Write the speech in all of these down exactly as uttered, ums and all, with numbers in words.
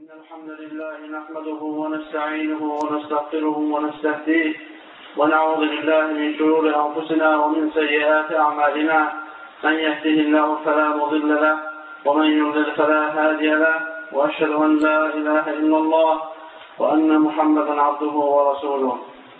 الحمد لله نحمده ونستعينه ونستغفره ونستهديه ونعوذ بالله من شرور أنفسنا ومن سيئات أعمالنا من يهده الله فلا مضل له ومن يضلل فلا هادي له وأشهد أن لا إله إلا الله وأن محمدا عبده ورسوله.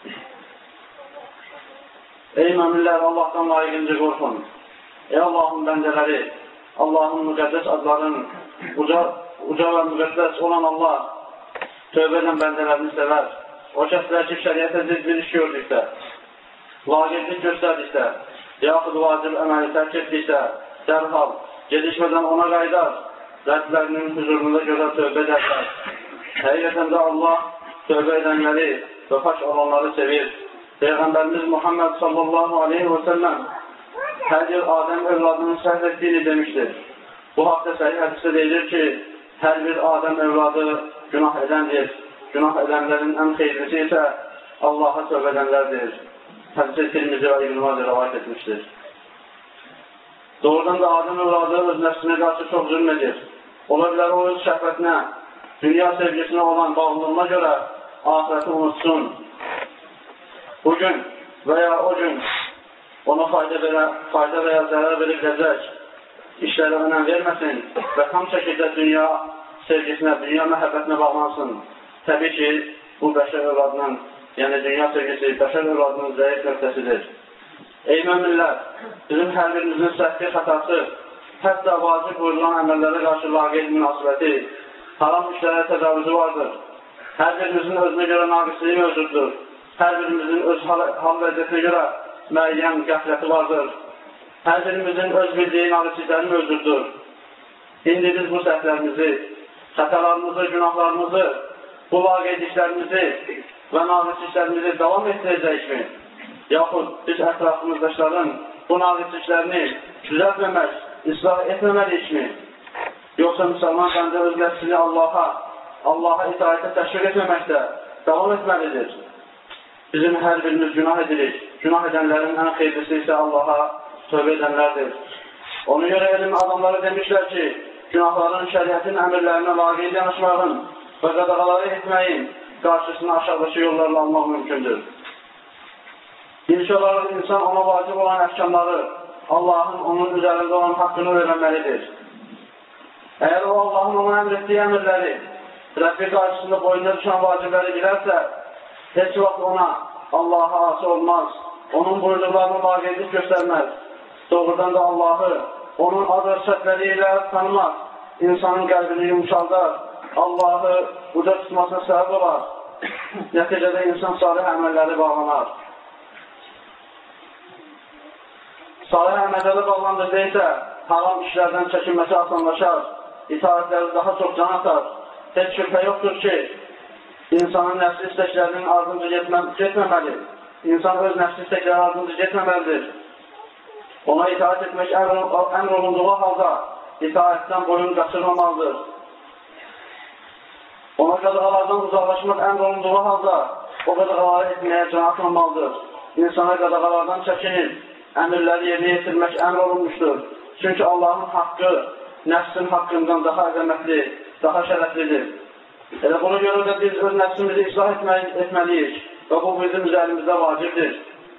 Ey müminler, Allah'tan layiqincə qorxun. Ey Allah'ın bəndələri, Allah'ın müqəddəs adların uca, uca və müqəddəs olan Allah tövbə edən bəndələrini sevər. O kəslər ki, şəriətə zid bir iş gördükdə, layiqlik göstərdikdə, yaxud vacib əməli tərk etdikdə, dərhal, gedişmədən ona qaydar, Rəbblərinin huzurunda görə tövbə edərlər. Həqiqətən də Allah tövbə edənləri və faş olanları sevir. Peyğəmbərimiz Muhammed sallallahu aleyhi və səlləm hər bir Adəm övladının səhv etdiyini demişdir. Bu haqda səhih hədisdə deyilir ki, hər bir Adəm övladı günah edəndir. Günah edənlərin ən xeyirlisi isə Allaha tövbə edənlərdir. Hədisi Tirmizi və İbn Mace rivayet etmişdir. Doğrudan da Adəm övladı öz nəfsinə qarşı çox zülm edir. Ola bilər o öz şəhvətinə, dünya sevgisinə olan bağlılığına görə ahirəti unutsun. Bugün və ya o gün ona fayda, verə, fayda və ya zərər veriləcək işlərə önəm verməsin və tam şəkildə dünya sevgisinə, dünya məhəbbətinə bağlansın. Təbii ki, bu bəşər övladının, yəni dünya sevgisi bəşər övladının zəif nöqtəsidir. Ey müminlər, bizim hər birimizin səhvi xətası, hətta vacib buyurulan əməllərə qarşı laqeyd münasibəti, haram işlərə təcavüzü vardır. Hər birimizin özünə görə naqisliyi mövcuddur. Hər birimizin öz hal, hal vəziyyətinə görə müəyyən qəfləti vardır. Hər birimizin öz bildiyi naqislikləri mövcuddur. İndi biz bu səhvlərimizi, xətalarımızı, günahlarımızı, bu laqeydliklərimizi və naqisliklərimizi davam etdirəcəkmi? Yaxud biz ətrafımızdaşların bu naqisliklərini düzəltməmək, islah etməməliyikmi? Yoxsa müsəlman bəndə öz nəfsini Allaha, Allaha itaətə təşviq etməməkdə davam etməlidir. Bizim hər birimiz günah edirik. Günah edənlərin ən xeyirlisi isə Allaha tövbə edənlərdir. Ona görə elm adamları demişlər ki, günahların şəriətin əmirlərinə laqeyd yanaşmağın və qadağaları etməyin qarşısını aşağıdakı yollarla almaq mümkündür. İlk olaraq insan ona vacib olan əhkamları, Allahın onun üzərində olan haqqını öyrənməlidir. Əgər o Allahın ona əmr etdiyi əmirləri, Rəbbi qarşısında boyuna düşən vacibləri bilərsə, heç vaxt ona Allaha asi olmaz, onun buyurduqlarına laqeydlik göstərməz. Doğrudan da Allahı onun adı səhvləri ilə tanımaq, insanın qəlbini yumuşaldar, Allahı uca tutmasına səbəb olar. Nəticədə insan salih əməlləri bağlanar. Salih əməlləri bağlandıqda isə haram işlərdən çəkinməsi asanlaşar, itaətləri daha çox can atar. Heç şübhə yoxdur ki, İnsanın nəfsi istəklərinin ardınca getməməli. İnsan öz nəfsi istəkləri ardınca getməməlidir. Ona itaət etmək əmr olunduğu halda itaətdən boyun qaçırmamalıdır. Ona qadağalardan uzaqlaşmaq əmr olunduğu halda o qadağaları etməyə can atmamalıdır. İnsana qadağalardan çəkinir, əmirləri yerinə yetirmək əmr olunmuşdur. Çünki Allahın haqqı nəfsin haqqından daha əzəmətli, daha şərəflidir. Elə buna görə də biz öz nəfsimizi islah etməliyik və bu bizim üzərimizdə vacibdir.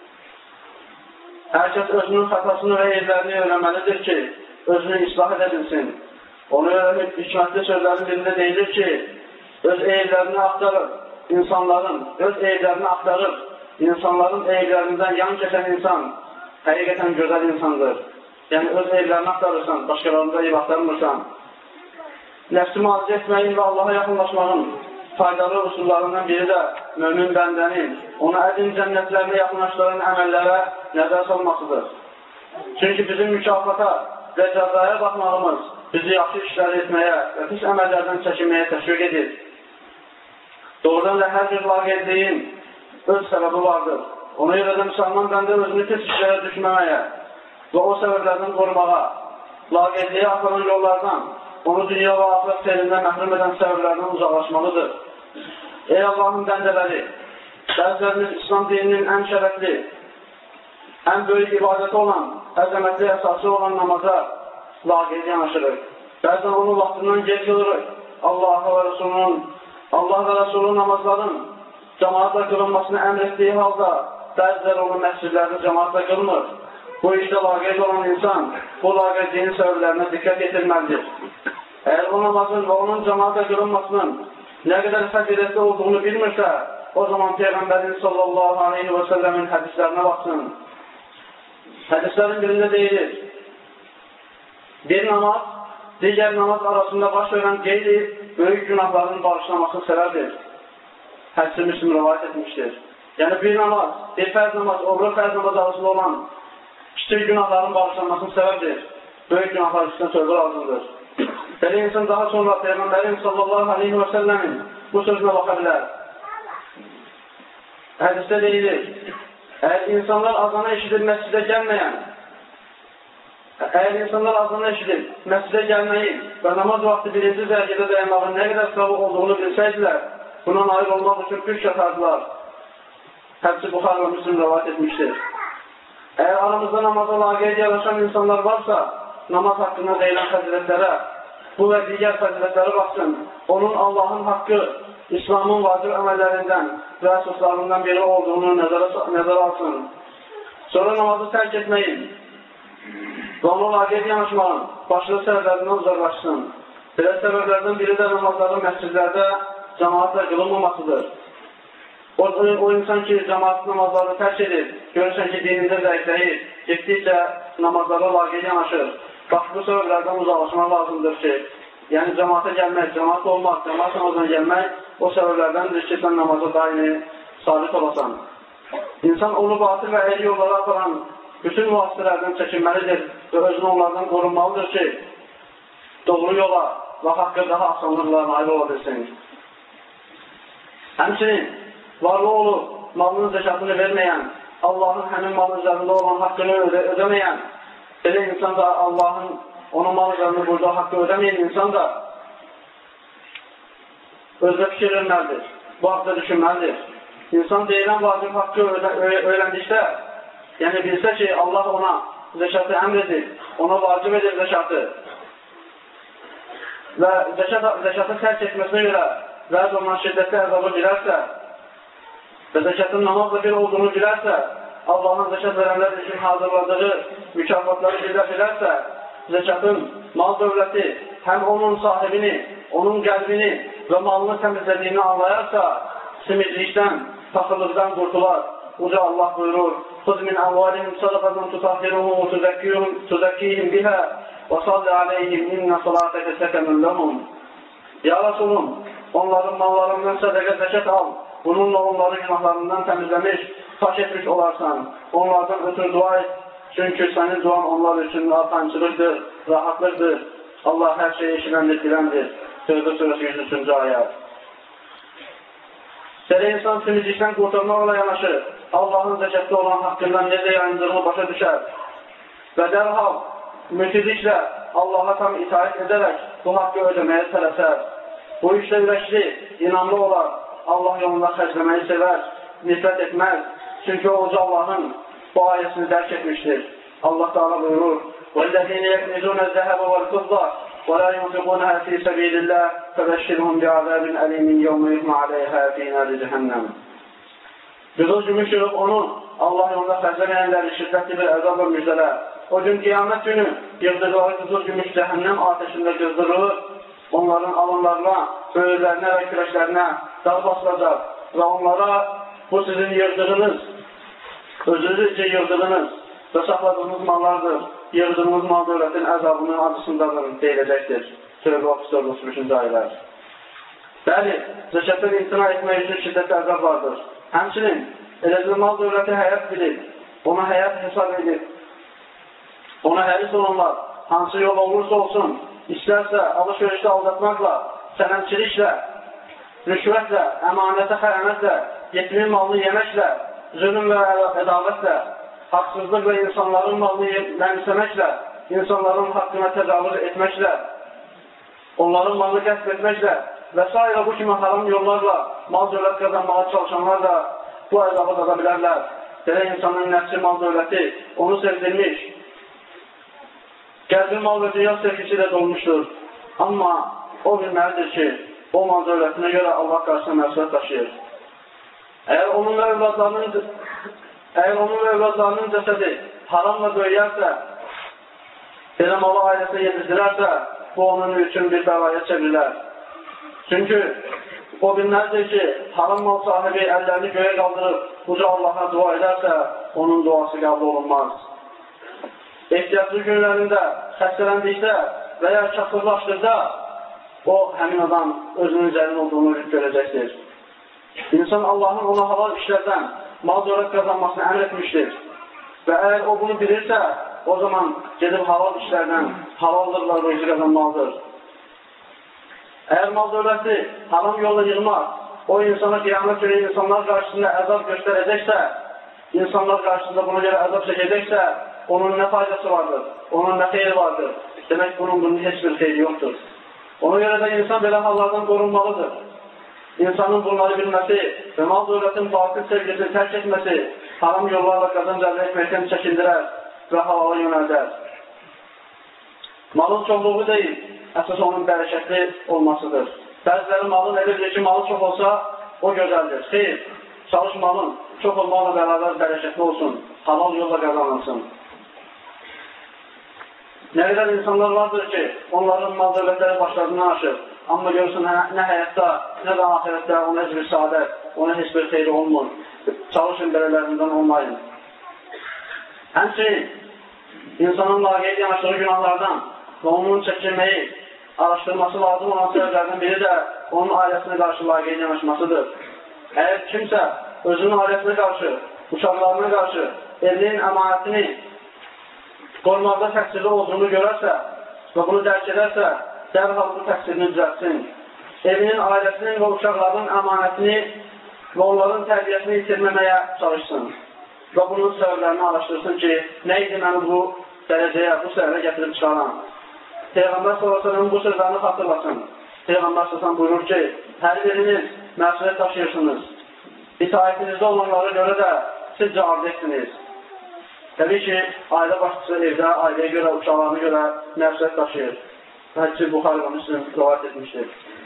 Hər kəs özünün xətasını və eyiblərini öyrənməlidir ki, özünü islah edə bilsin. Ona görə hikmətli sözlərin birində deyilir ki, öz eyiblərini axtarır, insanların öz eyiblərini axtarır, insanların eyiblərindən yan keçən insan həqiqətən gözəl insandır. Yəni öz eyiblərini axtarırsan, başqalarında eyib axtarmırsan. Nəfsi müalicə etməyin və Allaha yaxınlaşmağın faydalı usullarından biri də mömin bəndənin ona ədin cənnətlərinə yaxınlaşdıran əməllərə nəzər salmasıdır. Çünki bizim mükafata və cəzaya baxmağımız bizi yaxşı işlər etməyə və pis əməllərdən çəkinməyə təşviq edir. Doğrudan da hər bir laqeydliyin öz səbəbi vardır. Ona görə də müsəlman bəndə özünü pis işlərə düşməməyə və o səbəblərdən qorumağa, laqeydliyə aparan yollardan, onu dünya və axirət xeyrindən məhrum edən səbəblərdən uzaqlaşmalıdır. Ey Allahın bəndələri, bəzilərimiz İslam dininin ən şərəfli, ən böyük ibadəti olan, əzəmətli əsası olan namaza laqeyd yanaşırıq. Bəzən onun vaxtından gec qılırıq, Allah və Rəsulunun, Allah və Rəsulunun namazların cəmaatla qılınmasını əmr etdiyi halda bəziləri onun məscidlərini cəmaatla qılmır. Bu işdə laqeyd olan insan bu laqeydliyin səbəblərinə diqqət yetirməlidir. Əgər o namazın və onun cəmaatla qılınmasının nə qədər fəzilətli olduğunu bilmirsə, o zaman Peyğəmbərin sallallahu aleyhi və səlləmin hədislərinə baxsın. Hədislərin birində deyilir, bir namaz, digər namaz arasında baş verən qeyri böyük günahların bağışlaması səbəbdir. Hədisi Müslim rivayət etmişdir. Yəni bir namaz, bir fərz namaz, oğru fərz namaz arasında olan kiçik günahların bağışlanmasının səbəbdir. Böyük günahlar üstünə tövbə lazımdır. Belə insan daha sonra Peyğəmbərin sallallahu aleyhi və səlləmin bu sözünə baxa bilər. Hədisdə deyilir, əgər insanlar azanı eşidib məscidə gəlməyən, əgər insanlar azanı eşidib məscidə gəlməyin və namaz vaxtı birinci zərgədə dayanmağın nə qədər savıq olduğunu bilsəydilər, buna nail olmaq üçün güc çatardılar. Hədisi Buxar və Müslim rivayət etmişdir. Əgər aramızda namaza laqeyd yanaşan insanlar varsa, namaz haqqında deyilən fəzilətlərə, bu və digər fəzilətlərə baxsın, onun Allahın haqqı, İslamın vacib əməllərindən və əsaslarından biri olduğunu nəzərə, nəzərə alsın. Sonra namazı tərk etməyin və ona laqeyd yanaşmağın başlı səbəblərindən uzaqlaşsın. Belə səbəblərdən biri də namazların məscidlərdə cəmaatla qılınmamasıdır. O, o insan ki, cəmaat namazlarını tərk edir, görürsən ki, dinində zəifləyir, getdikcə namazlara laqeyd yanaşır. Bax, bu səbəblərdən uzaqlaşmaq lazımdır ki, yəni cəmaata gəlmək, cəmaat olmaq, cəmaat namazına gəlmək o səbəblərdəndir ki, sən namaza daimi sabit olasan. İnsan onu batıl və əyri yollara aparan bütün vasitələrdən çəkinməlidir və özünü onlardan qorunmalıdır ki, doğru yola və haqqı daha asanlıqla nail ola bilsin. Həmçinin, varlı olub, malının zəkatını verməyən, Allahın həmin malın üzərində olan haqqını ödə ödəməyən, belə insan da Allahın onun mal üzərində burada haqqı ödəməyən insan da özdə fikir verməlidir, bu haqda düşünməlidir. İnsan deyilən vacib haqqı öyrəndikdə, yəni bilsə ki, Allah ona zəkatı əmr edir, ona vacib edir zəkatı və zəkatı tərk etməsinə görə vəz olunan şiddətli əzabı bilərsə və zəkatın namazla bir olduğunu bilərsə, Allahın zəkat verənlər üçün hazırladığı mükafatları bilə bilərsə, zəkatın mal dövləti həm onun sahibini, onun qəlbini və malını təmizlədiyini anlayarsa, simidlikdən, taxılıqdan qurtular. Uca Allah buyurur, خُذْ مِنْ أَمْوَالِهِمْ صَدَقَةً تُطَهِّرُهُمْ وَتُزَكِّيهِمْ بِهَا وَصَلِّ عَلَيْهِمْ إِنَّ صَلَاتَكَ سَكَنٌ لَهُمْ. Ya Resulum, onların mallarından sədəqə zəkat al, bununla onları günahlarından təmizləmiş, pak etmiş olarsan, onlardan ötürü dua et, çünki sənin duan onlar üçün artancılıqdır, rahatlıqdır. Allah hər şeyi eşiləndir, biləndir. Tövbə surəsi yüz üçüncü ayət. Belə insan simiclikdən qurtarmaqla yanaşır, Allahın zəkatda olan haqqından necə yayındığını başa düşər və dərhal mütidliklə Allaha tam itaət edərək bu haqqı ödəməyə tələsər. Bu işlə ürəkli, inanlı olar, Allah yolunda xərcləməyi sevər, nifrət etməz. Çünki o uca Allahın bu ayəsini dərk etmişdir. Allah Teala buyurur, وَالَّذِينَ يَكْنِزُونَ الذَّهَبَ وَالْفِضَّةَ وَلَا يُنْفِقُونَهَا فِي سَبِيلِ اللَّهِ فَبَشِّرْهُمْ بِعَذَابٍ أَلِيمٍ يَوْمَ يُحْمَى عَلَيْهَا فِي نَارِ جَهَنَّمَ. Qızıl gümüş yığıb onu Allah yolunda xərcləməyənləri şiddətli bir əzabla müjdələr. O gün qiyamət günü yığdıqları qızıl gümüş cəhənnəm ateşində qızdırılır, onların alınlarına, böyürlərinə və kürəklərinə dağ basılacaq və onlara bu sizin yığdığınız, özünüzcə yığdığınız və saxladığınız mallardır, yığdığınız mal dövlətin əzabının acısındadır, deyiləcəkdir. Tövbə otuz dörd otuz üçüncü ayələr. Bəli, zəkatdan imtina etmək üçün şiddətli əzab vardır. Həmçinin, eləcə mal dövləti həyat bilir, ona həyat hesab edir. Ona həris olanlar, hansı yol olursa olsun, istərsə alış-verişdə aldatmaqla, sənəmçiliklə, rüşvətlə, əmanətə xəyanətlə, yetimin malını yeməklə, zülüm və ədavətlə, haqsızlıqla insanların malını mənimsəməklə, insanların haqqına təcavüz etməklə, onların malını qəsb etməklə və s. bu kimi haram yollarla mal dövlət qazanmağa çalışanlar da bu əzabı dada bilərlər. Belə insanın nəfsi mal dövləti onu sevdirmiş, qəlbi mal və dünya sevgisi ilə dolmuşdur. Amma o bilməlidir ki, o mal dövlətinə görə Allah qarşısına məsuliyyət daşıyır. Əgər onun və övladlarının, əgər onun və övladlarının cəsədi haramla böyüyərsə, belə malı ailəsinə yedizdirərsə, bu onun üçün bir bəlaya çevrilər. Çünki o bilməlidir ki, haram mal sahibi əllərini göyə qaldırıb, uca Allaha dua edərsə, onun duası qəbul olunmaz. Ehtiyatlı günlərində xəstələndikdə və ya kasıblaşdıqda o, həmin adam özünün zəlin olduğunu görəcəkdir. İnsan Allahın ona halal işlərdən mal dövlət qazanmasını əmr etmişdir. Və əgər o bunu bilirsə, o zaman gedib halal işlərdən halallıqla rüzü qazanmalıdır. Əgər mal dövləti haram yolla yığmaz, o insana qiyamət günü insanlar qarşısında əzab göstərəcəksə, insanlar qarşısında buna görə əzab çəkəcəksə, onun nə faydası vardır, onun nə xeyri vardır. Demək, bunun bunun heç bir xeyri yoxdur. Ona görə də insan belə hallardan qorunmalıdır. İnsanın bunları bilməsi və mal dövlətin batıl sevgisini tərk etməsi haram yollarla qazanc əldə etməkdən çəkindirər və halala yönəldər. Malın çoxluğu deyil, əsas onun bərəkətli olmasıdır. Bəziləri malın elə bilir ki, malı çox olsa, o gözəldir. Xeyr, çalış malın çox olmaqla bərabər bərəkətli olsun, halal yolla qazanılsın. Nə qədər insanlar vardır ki, onların mal dövlətləri başlarından aşır. Amma görürsən, nə həyatda, nə də ahirətdə ona heç bir saadət, ona heç bir xeyri olmur. Çalışın belələrindən olmayın. Həmçinin, insanın laqeyd yanaşdığı günahlardan və onun çəkilməyi, araşdırması lazım olan səbəblərdən biri də onun ailəsinə qarşı laqeyd yanaşmasıdır. Əgər kimsə özünün ailəsinə qarşı, uşaqlarına qarşı, evlinin əmanətini qormaqda təqsirli olduğunu görərsə və bunu dərk edərsə, dərhal bu təqsirini düzəltsin. Evinin, ailəsinin və uşaqlarının əmanətini və onların tərbiyəsini itirməməyə çalışsın. Və bunun səbəblərini araşdırsın ki, nə idi məni bu dərəcəyə, bu səbəbə gətirib çıxaran. Peyğəmbər sallallahu əleyhi və səlləm bu sözlərini xatırlasın. Peyğəmbər sallallahu əleyhi və səlləm buyurur ki, hər biriniz məsuliyyət daşıyırsınız. İtaətinizdə olanlara görə də siz cavabdehsiniz. Təbii ki, ailə başçısı evdə, ailəyə görə, uşaqlarına görə məsuliyyət daşıyır. Hədisi Buxari və Müslim rivayət etmişdir.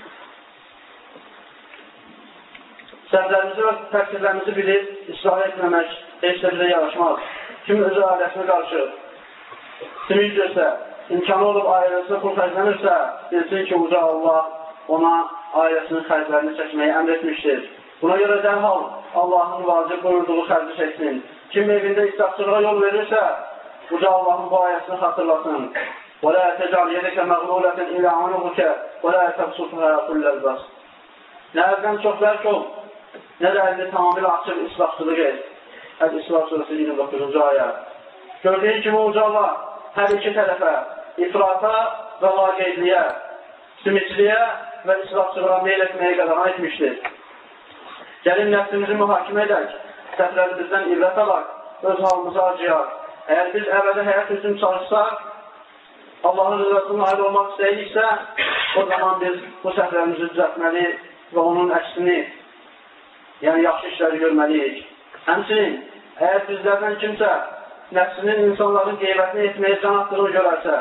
Səhvlərimizi və təqsirlərimizi bilib, islah etməmək heç də bizə yaraşmaz. Kim özü ailəsinə qarşı simik görsə, imkanı olub ailəsinə pul xərclənirsə, bilsin ki, uca Allah ona ailəsinin xərclərini çəkməyi əmr etmişdir. Buna görə dərhal Allahın vacib buyurduğu xərci çəksin. Kim evində israfçılığa yol verirsə, uca Allahın bu ayəsini xatırlasın. وَلَا تَجْعَلْ يَدَكَ مَغْلُولَةً إِلَى عُنُقِكَ وَلَا تَبْسُطْهَا كُلَّ الْبَسْطِ. Nə əldən çox bərk ol, nə də əlini tamamilə açıq israfçılıq et. Əl-İsraf surəsi iyirmi doqquzuncu ayə. Gördüyün kimi uca Allah hər iki tərəfə, ifrata və laqeydliyə, simiciliyə və israfçılığa meyl etməyə qadağan etmişdir. Gəlin nəfsimizi mühakimə edək, səhvlərimizdən ibrət alaq, öz halımıza acıyaq. Əgər biz əbədi həyat üçün çalışsaq, Allahın rızasına nail olmaq istəyiriksə, o zaman biz bu səhvlərimizi düzəltməli və onun əksini, yəni yaxşı işləri görməliyik. Həmçinin, əgər bizlərdən kimsə nəfsinin insanların qeybətini etməyə can atdığını görərsə,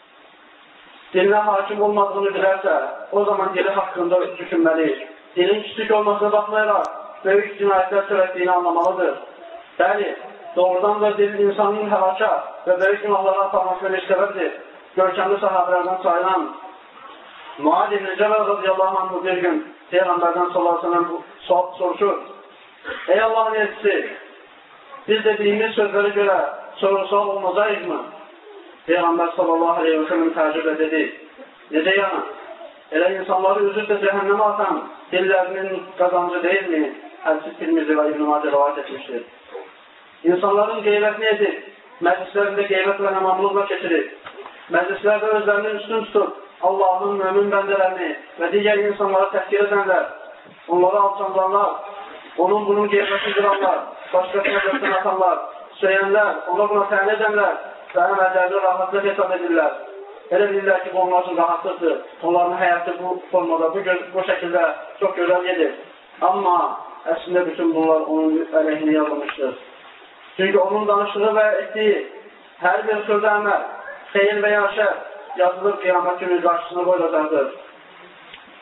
dilinə hakim olmadığını bilərsə, o zaman dili haqqında düşünməliyik. Dilin kiçik olmasına baxmayaraq, böyük cinayətlər törətdiyini anlamalıdır. Bəli, doğrudan da dil insanın həlaka və böyük günahlara aparmasına bir səbəbdir. Görkəmli sahabələrdən sayılan Muad ibn Cəbəl radiyallahu anh bir gün Peyğəmbərdən sallallahu əleyhi və səlləm soruşur. Ey Allahın elçisi, biz dediyimiz sözlərə görə soru-sual olmayacaq mı? Peyğəmbər sallallahu əleyhi və səlləm təəccüblə dedi. Necə yəni? Elə insanları üzürsə cəhənnəmə atan dillərinin qazancı deyilmi? Hədisi Tirmizi və İbn Macə rivayət etmişdir. İnsanların qeybətini edib, məclislərində qeybət və namamlıqla keçirib, məclislərdə özlərinin üstün tutub, Allahın mömin bəndələrini və digər insanları təhqir edənlər, onları alçanlarlar, onun bunun qeybətini qıranlar, başqasına göstən atanlar, söyləyənlər, ona buna təmin edənlər və əməllərdə rahatlıq hesab edirlər. Elə bilirlər ki, bu onlar üçün rahatlıqdır. Onların həyatı bu formada, bu, bu şəkildə çox gözəl gedir. Amma əslində bütün bunlar onun əleyhinə yazılmışdır. Çünki onun danışığı və etdiyi hər bir sözə əməl, xeyir və ya şər yazılıb qiyamət günü qarşısına qoyulacaqdır.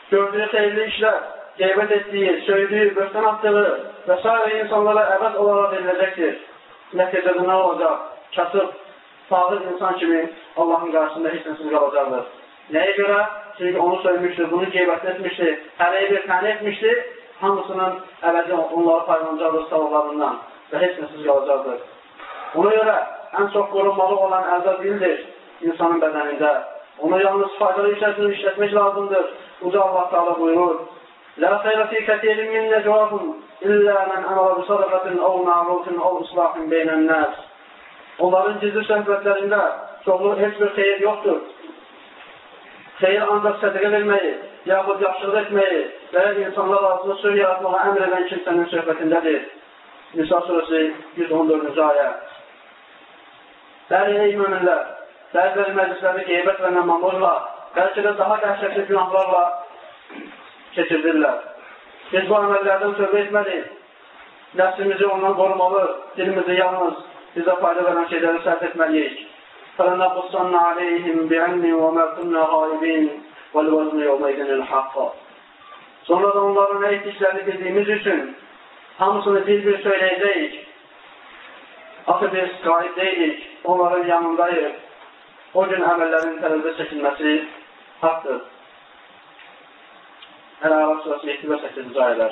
gördüyü xeyirli işlər, qeybət etdiyi, söydüyü, böhtan atdığı və s. insanlara əvəz olaraq veriləcəkdir. Nəticədə nə olacaq? Kasıb, fağır insan kimi Allahın qarşısında heç nəsiz qalacaqdır. Nəyə görə? Çünki onu söymüşdür, bunu qeybət etmişdir, hərəyə bir təni etmişdir, hamısının əvəzi onları paylanacaqdır savablarından və heç nəsiz qalacaqdır. Ona görə ən çox qorunmalı olan əldə dildir insanın bədənində. Onu yalnız faydalı içərisində işlətmək lazımdır. Uca Allah Teala buyurur: "La xeyra fi kəsirin min necvahum illa men amara bi sadaqatin aw ma'rufin aw islahin beynen nas." Onların gizli söhbətlərində çoxlu heç bir xeyir yoxdur. Xeyir ancaq sədəqə verməyi, yaxud yaxşılıq etməyi və insanlar arasında sülh yaratmağa əmr edən kimsənin söhbətindədir. Nisa surəsi yüz on dördüncü ayə. Bəli, ey möminlər, bəziləri məclisləri qeybət və nəmmamlarla, bəlkə də daha dəhşətli günahlarla keçirdirlər. Biz bu əməllərdən tövbə etməliyik. Nəfsimizi ondan qorumalı, dilimizi yalnız bizə fayda verən şeyləri sərf etməliyik. فَلَنَقُصَّنَّ عَلَيْهِمْ بِعِلْمٍ وَمَا كُنَّا غَائِبِينَ وَالْوَزْنُ يَوْمَئِذٍ الْحَقُّ. Sonra da onların nə etdiklərini bildiğimiz üçün hamısını bir-bir söyləyəcəyik. Axı biz qaib deyilik, onların yanındayıq. O gün əməllərin tərəzdə çəkilməsi haqdır. Əl-Əraf surəsi yeddi və səkkizinci ayələr.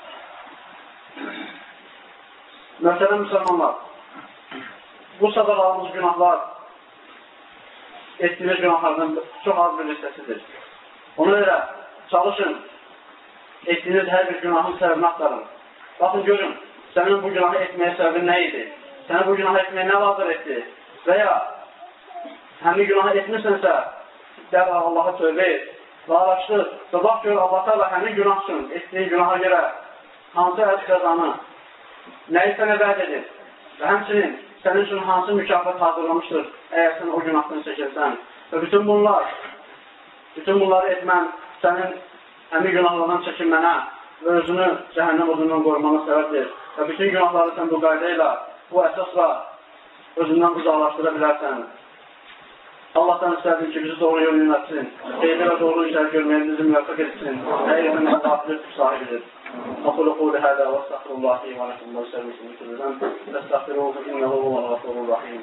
Məsələn, müsəlmanlar, bu sadaqalımız günahlar etdiyiniz günahlardan çox az bir listəsidir. Ona görə çalışın, etdiyiniz hər bir günahın səbəbini axtarın. Baxın, görün, sənin bu günahı etməyə səbəbin nə idi? Səni bu günahı etməyə nə lazım etdi? Və ya həmin günahı etmişsənsə, dərhal Allaha tövbə et və araşdır və bax gör Allah Teala həmin günah üçün, etdiyin günaha görə hansı əz qəzanı, nəyi sənə vəd edir və həmçinin sənin üçün hansı mükafat hazırlamışdır əgər sən o günahdan çəkilsən. Və bütün bunlar, bütün bunları etmən sənin həmin günahlardan çəkinmənə və özünü cəhənnəm odundan qorumana səbəbdir. Və bütün günahları sən bu qayda ilə, bu əsasla özündən uzaqlaşdıra bilərsən. Allah'tan istədim ki, bizi doğru yol yönətsin. Xeyri və doğru işlər görməyə bizi müvəffəq etsin. Həqiqətən Allah'ın sahibidir. أقول قولي هذا واستغفر الله لي ولكم ولسائر المسلمين كل ذنب فاستغفروه إنه هو الغفور الرحيم.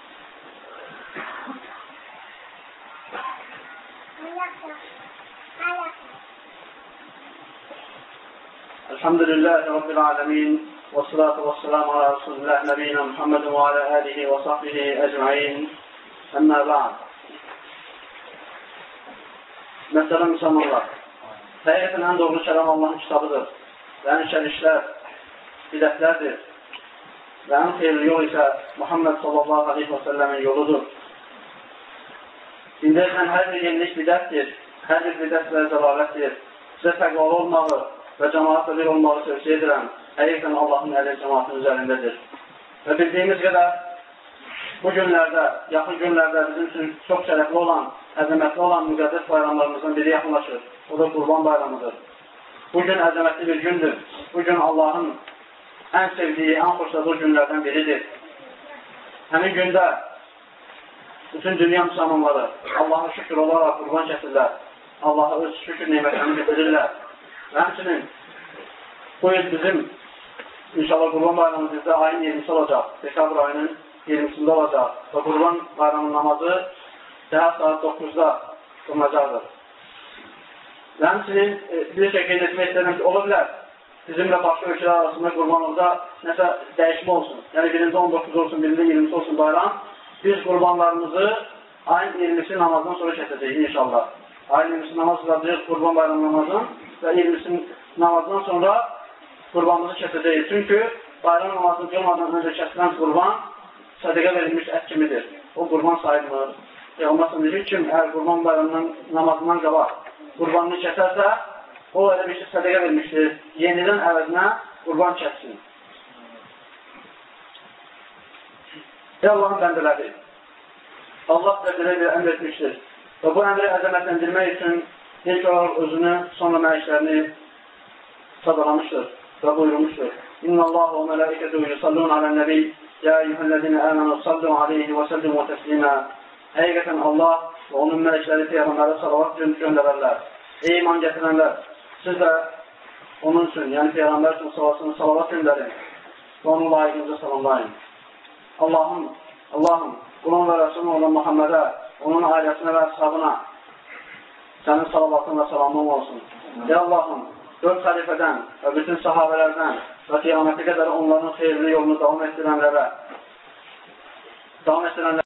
الحمد لله رب العالمين والصلاة والسلام على رسول الله نبينا محمد وعلى آله وصحبه أجمعين. أما بعد. Məsələn, müsəlmanlar, həqiqətən ən doğru kəlam Allahın kitabıdır. Və ən şər işlər bidətlərdir. Və ən xeyirli yol isə Muhammed sallallahu aleyhi və səlləmin yoludur. İndiyəsən hər bir yenilik bidətdir, hər bir bidət və zəlalətdir. Sizə təqvalı olmağı və cəmaatla bir olmağı tövsiyə edirəm. Həqiqətən Allahın əli cəmaatın üzərindədir. Və bildiyimiz qədər bu günlərdə, yaxın günlərdə bizim üçün çox şərəfli olan, əzəmətli olan müqəddəs bayramlarımızdan biri yaxınlaşır. O da Qurban bayramıdır. Bugün əzəmətli bir gündür. Bugün Allahın ən sevdiyi, ən xoşladığı günlərdən biridir. Həmin gündə bütün dünya müsəlmanları Allah'a şükür olaraq qurban kəsirlər. Allah'a öz şükür nemətlərini bitirirlər. Və həmçinin bu il bizim inşallah Qurban bayramı bizdə ayın iyirmisi olacaq. Dekabr ayının iyirmisində olacaq. Və Qurban bayramı namazı səhər saat doqquzda qılınacaqdır. Və həmçinin bir şey qeyd etmək istəyirəm ki, ola bilər, bizimlə başqa ölkələr arasında qurbanlıqda nəsə dəyişmə olsun. Yəni birində on doqquz olsun, birində iyirmisi olsun bayram. Biz qurbanlarımızı ayın iyirmisi namazdan sonra kəsəcəyik inşallah. Ayın iyirmisi namaz qılacağıq Qurban bayram namazın və iyirmisi namazdan sonra qurbanımızı kəsəcəyik. Çünki bayram namazını qılmadan öncə kəsilən qurban sədəqə verilmiş ət kimidir. O qurban sayılmır. Peyğəmbər deyir ki, əgər qurban bayramından namazından qabaq qurbanını kəsərsə, o elə bir şey sədəqə vermişdir. Yenidən əvəzinə qurban kəssin. Ey Allahın bəndələri, Allah belə bir əmr etmişdir. Və bu əmri əzəmətləndirmək üçün ilk olaraq özünü, sonra mələklərini sadalamışdır və buyurmuşdur. İnna Allah və mələikətuhu yusallun alən-nəbi ya eyyuhəl-ləzina əmənu sallu aleyhi və səllimu təslimə. Həqiqətən Allah və onun mələkləri Peyğəmbərə salavat göndərərlər. ey iman gətirənlər, siz də onun üçün, yəni Peyğəmbər üçün salasını salavat göndərin və onun layiqincə salamlayın. Allahım, Allahım, qulun və Rəsulun olan Muhammədə, onun ailəsinə və əshabına sənin salavatın və salamın olsun. Ya Allahım, dörd xəlifədən və bütün sahabələrdən və qiyamətə qədər onların xeyirli yolunu davam etdirənlərə, davam etdirənlərə